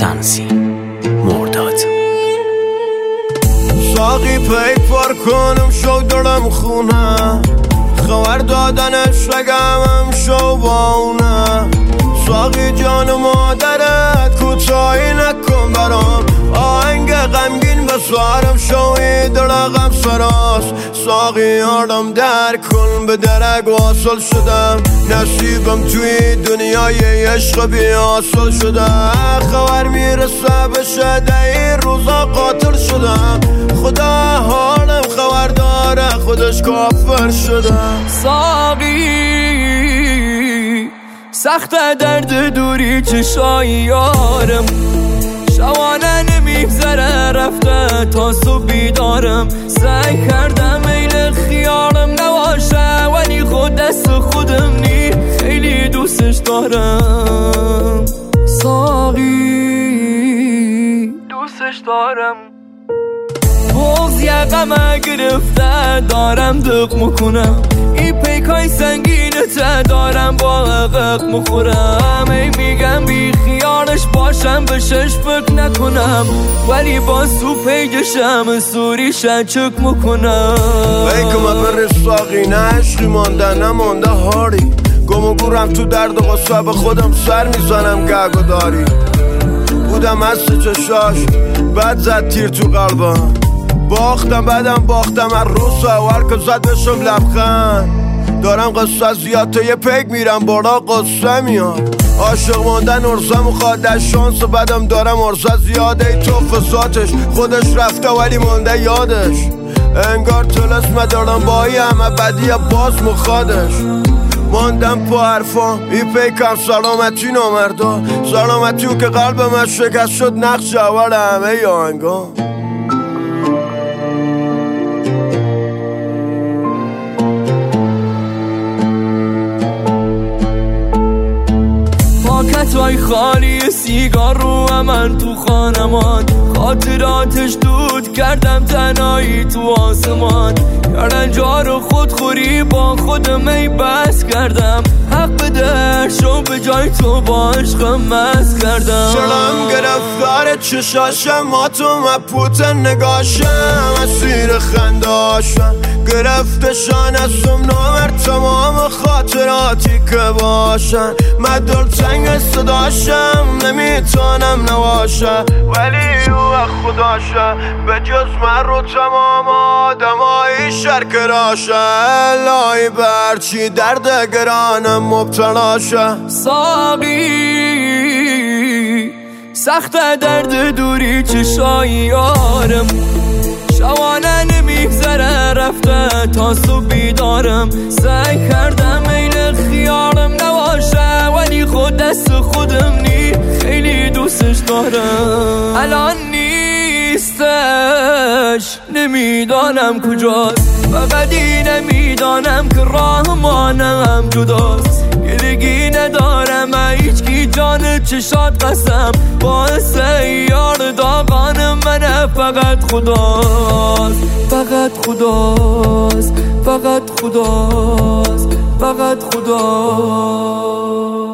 سمسی مرداد. ساقی پی پر کنم شو دارم خونه، خبر دادنش رگمم شو با اونه. ساقی جان مادرت کوتاهی نکن برام، آهنگ غمگین بسارم شوی درقم سراست. ساقی آرام در کن به درک واصل شدم، نصیبم توی دنیای عشق بیاصل شدم. خبر میرسه بشه این روزا قاتل شدم، خدا حالم خبر داره خودش کافر شدم. ساقی سخت درد دوری چشای یارم، شوانه نمیگذره رفته تا صبح بیدارم. سعی کردم میل خیالم نباشه ولی خود دست خودم نی، خیلی دوستش دارم. ساقی دوستش دارم. بغض یقمه گرفته دارم دق میکنم، این پیکای سنگینته دارم با عقق مخورم. ای میگم بی خیالش باشم بهشش فکر نکنم، ولی با سو پیجشم سوری شچک میکنم. ای که من بر ساقی نه عشقی مانده نمانده هاری، گم و گورم تو درد و غصه به خودم سر میزنم گگ و داری. بودم از چشاش بعد زد تیر تو قلبم، باختم بعدم باختم از روز اول که زد بشم لبخند. دارم قصه زیاد تا یه پیک میرم برا قصه میاد، عاشق موندن ارزه مخواد در شانس بعدم دارم ارزه زیاده. ای تو فساتش خودش رفته ولی مونده یادش، انگار طلسمه دارم با ای همه بدی باز مخوادش. ماندم پا حرفا ای پیکم سلامتی نامردا، سلامتیو که قلب من شکست شد نقش اول همه ی آهنگا. پاکتای خالی سیگار رو من تو خانمان، خاطراتش دود کردم تنهایی تو آسمان. کردن جارو خودخوری با خودم ای بس کردم، حق بده شو به جای تو با عشقم مست کردم. شلم گرفتار چشاشم ما تو مپوت نگاشم، اسیر خنداشم گرفتشان ازم نامر تمام خاطراتی که باشن. من دلتنگ صداشم نمیتونم نباشه، ولی او خداشه به جز من رو تمام آدمایی شرک راشه. لای برچی درد گرانم مبتلاشه. ساقی سخت درد دوری چشای یارم، شوانه نمیگذره رفته تا صبح بیدارم. سعی کردم میل خیالم نباشه ولی خود دست خودم نی، خیلی دوستش دارم. الان نیستش نمیدانم کجاست، فقط اینه میدانم که راه مانم جداست. گلگی ندارم هیچکی جان چشات قسم، باعث یار داغان منه فقط خداست. فقط خداست، فقط خداست، فقط خداست.